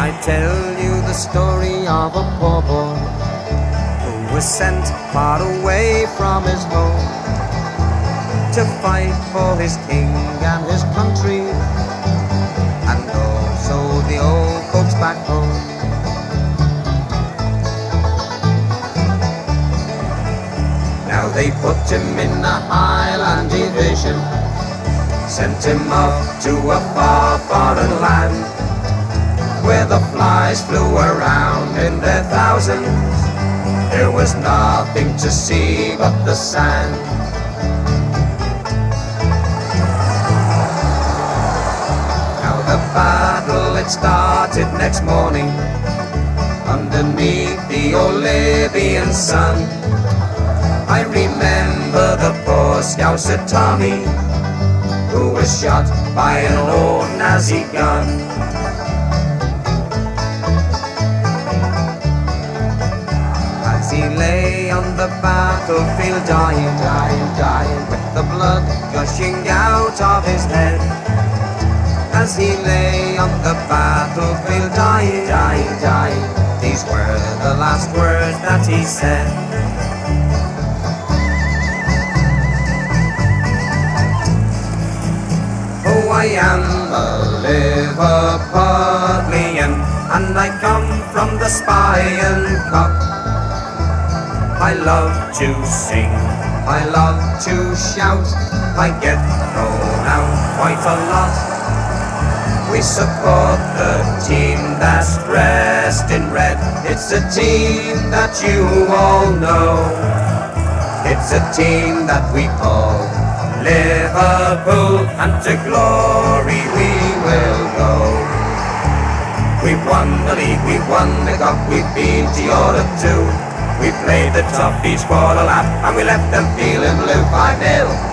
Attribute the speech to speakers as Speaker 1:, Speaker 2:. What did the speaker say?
Speaker 1: I tell you the story of a poor boy who was sent far away from his home to fight for his king and his country, and also the old folks back home. Now they put him in a Highland division, sent him off to a far foreign land, where the flies flew around in their thousands. There was nothing to see but the sand. Now the battle, it started next morning, underneath the old Libyan sun. I remember the poor Scouser Tommy, who was shot by an old Nazi gun. As he lay on the battlefield dying, with the blood gushing out of his head. As he lay on the battlefield dying, these were the last words that he said. Oh, I am a Liverpudlian, and I come from the Spion Cup. I love to sing, I love to shout, I get thrown out quite a lot. We support the team that's dressed in red. It's a team that you all know. It's a team that we call Liverpool, and to glory we will go. We've won the league, we've won the cup, we've been to Europe too. We played the Toffees for a laugh, and we left them feeling blue 5-0.